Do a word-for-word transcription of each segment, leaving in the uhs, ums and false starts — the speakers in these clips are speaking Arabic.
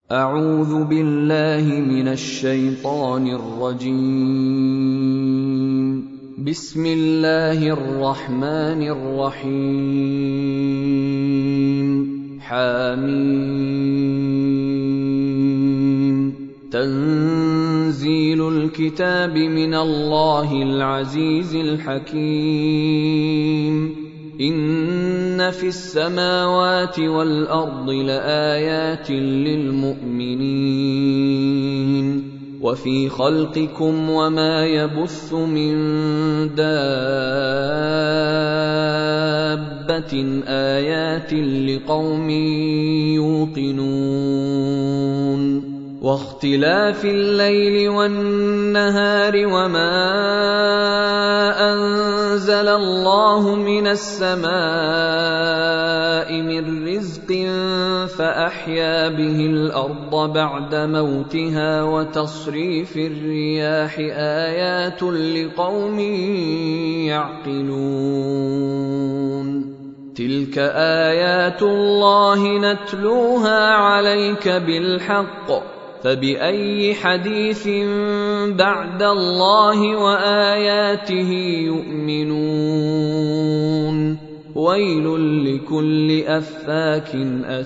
أعوذ بالله من الشيطان الرجيم. بسم الله الرحمن الرحيم. حميم. تنزيل الكتاب من الله العزيز الحكيم. إن في السماوات والأرض لآيات للمؤمنين وفي خلقكم وما يبث من دابة آيات لقوم يوقنون واختلاف الليل والنهار وما أنزل الله من السماء من رزق فأحيا به الأرض بعد موتها وتصريف الرياح آيات لقوم يعقلون. تلك آيات الله نتلوها عليك بالحق فبأي حديث بعد الله وآياته يؤمنون. ويل لكل أفاك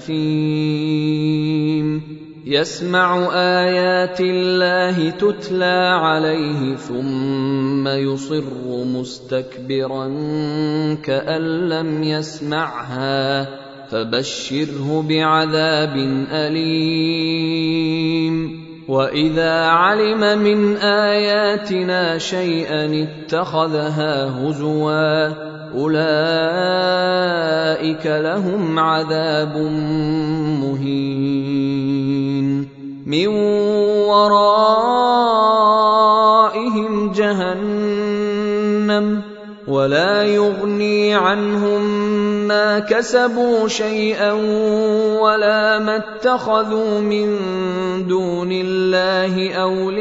أثيم يسمع آيات الله تتلى عليه ثم يصر مستكبرا كأن لم يسمعها فبشره بعذاب أليم. وإذا علم من آياتنا شيئا اتخذها هزوا أولئك لهم عذاب مهين من ورائهم جهنم ولا يغني عنهم ما كسبوا شيئا ولا ما اتخذوا من دون الله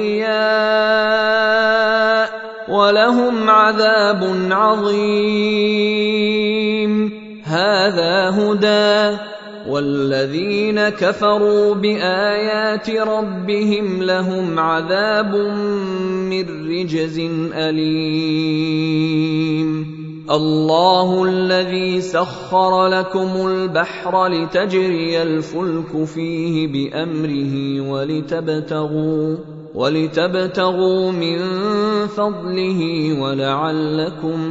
أولياء ولهم عذاب عظيم. هذا هدى والذين كفروا بآيات ربهم لهم عذاب من رجز أليم. الله الذي سخر لكم البحر لتجري الفلك فيه بأمره ولتبتغوا, ولتبتغوا من فضله ولعلكم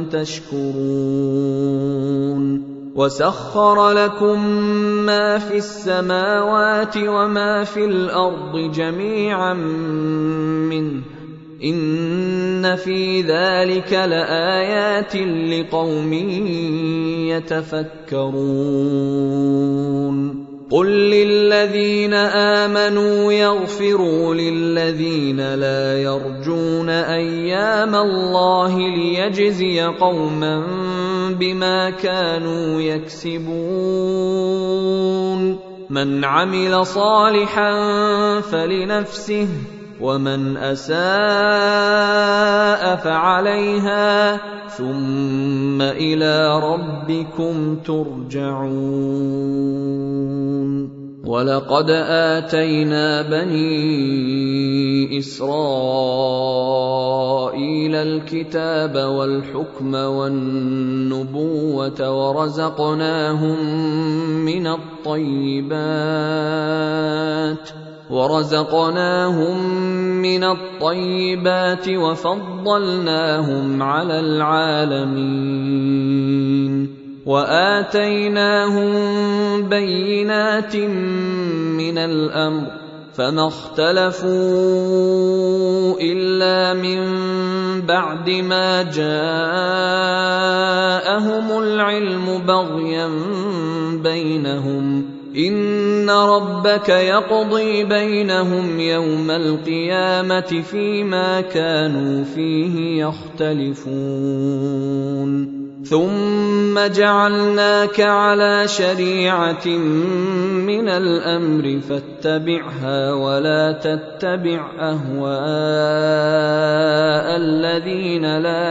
تشكرون. وسخر لكم ما في السماوات وما في الأرض جميعا منه إن في ذلك لآيات لقوم يتفكرون. قل للذين آمنوا يغفروا للذين لا يرجون أيام الله ليجزي قوما بما كانوا يكسبون. من عمل صالحا فلنفسه ومن أساء فعليها ثم إلى ربكم ترجعون. ولقد آتينا بني إسرائيل الكتاب والحكم والنبوة ورزقناهم من الطيبات ورزقناهم من الطيبات وفضلناهم على العالمين وآتيناهم بينات من الأمر فما اختلفوا إلا من بعد ما جاءهم العلم بغيا بينهم إن ربك يقضي بينهم يوم القيامة فيما كانوا فيه يختلفون. ثم جعلناك على شريعة من الأمر فاتبعها ولا تتبع أهواء الذين لا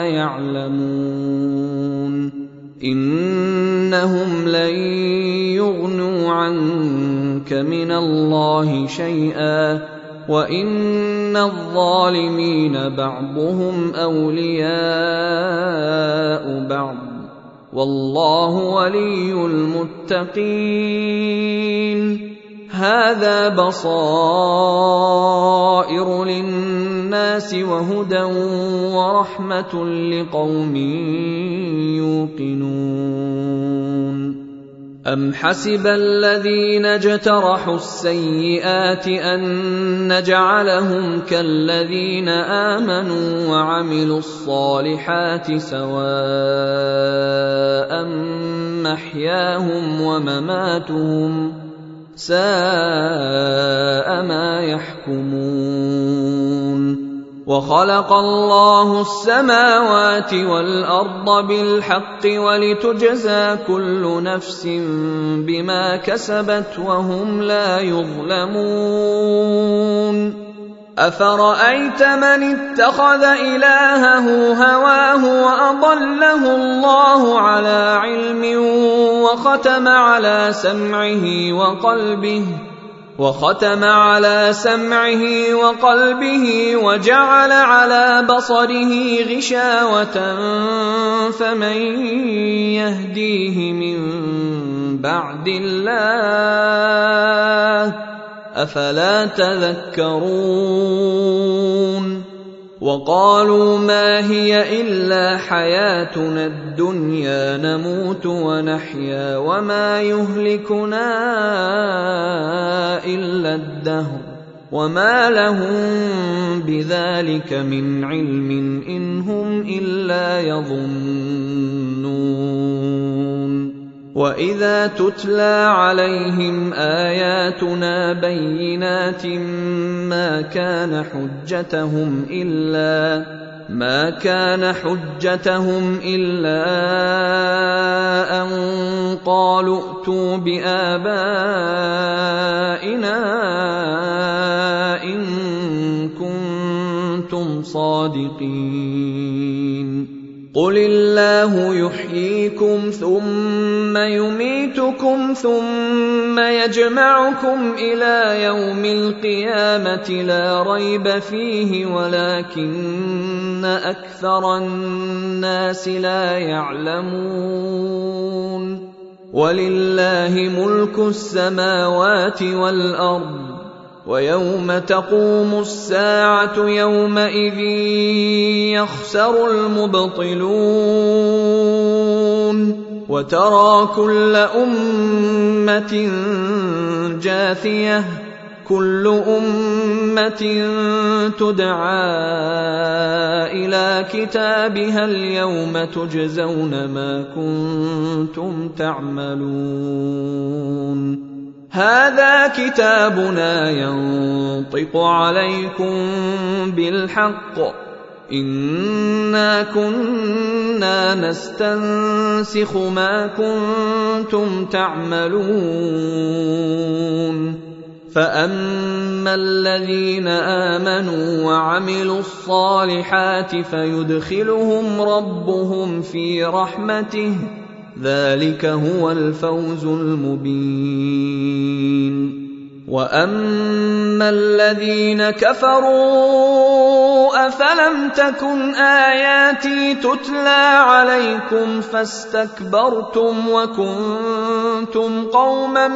يعلمون إنهم لن يغنوا عنك من الله شيئا وإن الظالمين بعضهم أولياء بعض والله ولي المتقين. هذا بصائر للناس وهدى ورحمة لقوم يوقنون. أم حسب الذين اجترحوا السيئات أن نجعلهم كالذين آمنوا وعملوا الصالحات سواء محياهم ومماتهم ساء ما يحكمون. وخلق الله السماوات والأرض بالحق ولتجزى كل نفس بما كسبت وهم لا يظلمون. أفرأيت من اتخذ إلهه هواه وأضله الله على علم وختم على سمعه وقلبه وختم على سمعه وقلبه وجعل على بصره غشاوة فمن يهديه من بعد الله أفلا تذكرون. وقالوا ما هي إلا حياتنا الدنيا نموت ونحيا وما يهلكنا إلا الدهر وما لهم بذلك من علم إن هم إلا يظنون. وإذا تتلى عليهم آياتنا بينات ما كان حجتهم إلا ما كان حجتهم إلا أن قالوا ائتوا بآبائنا إن كنتم صادقين. قل الله يحييكم ثم يميتكم ثم يجمعكم إلى يوم القيامة لا ريب فيه ولكن أكثر الناس لا يعلمون. ولله ملك السماوات والأرض ويوم تقوم الساعة يومئذ يخسر المبطلون. وترى كل أمة جاثية كل أمة تدعى إلى كتابها اليوم تجزون ما كنتم تعملون. هذا كتابنا ينطق عليكم بالحق إنا كنا نستنسخ ما كنتم تعملون. فأما الذين آمنوا وعملوا الصالحات فيدخلهم ربهم في رحمته ذلك هو الفوز المبين. وأما الذين كفروا أفلم تكن آياتي تتلى عليكم فاستكبرتم وكنتم قوما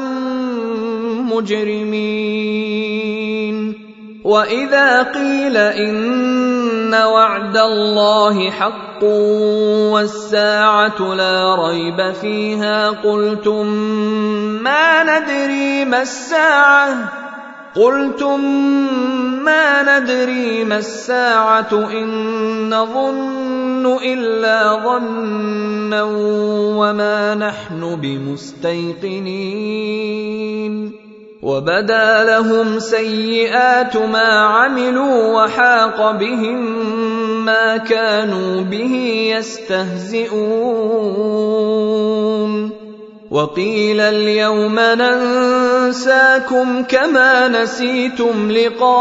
مجرمين. وإذا قيل إن وعد الله حق والساعة لا ريب فيها قلتم ما ندري ما الساعة قلتم ما ندري ما الساعة إن نظن إلا ظنا وما نحن بمستيقنين. وبدا لهم سيئات ما عملوا وحاق بهم ما كانوا به يستهزئون. وقيل اليوم ننساكم كما نسيتم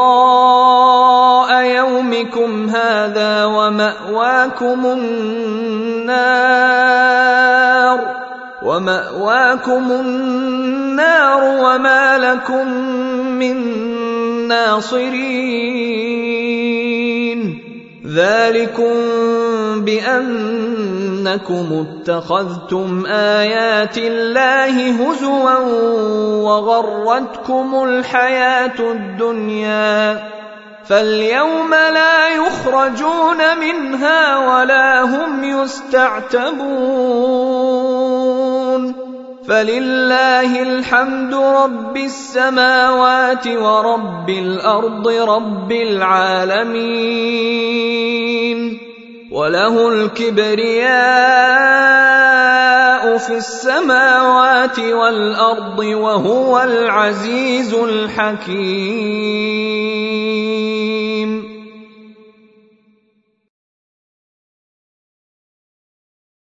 لقاء يومكم هذا ومأواكم النار ومأواكم النار وما لكم من ناصرين ذلكم بأنكم اتخذتم آيات الله هزوا وغرتكم الحياة الدنيا فاليوم لا يخرجون منها ولا هم يستعتبون فلله الحمد رب السماوات ورب الأرض رب العالمين وله الكبرياء في السماوات والأرض وهو العزيز الحكيم.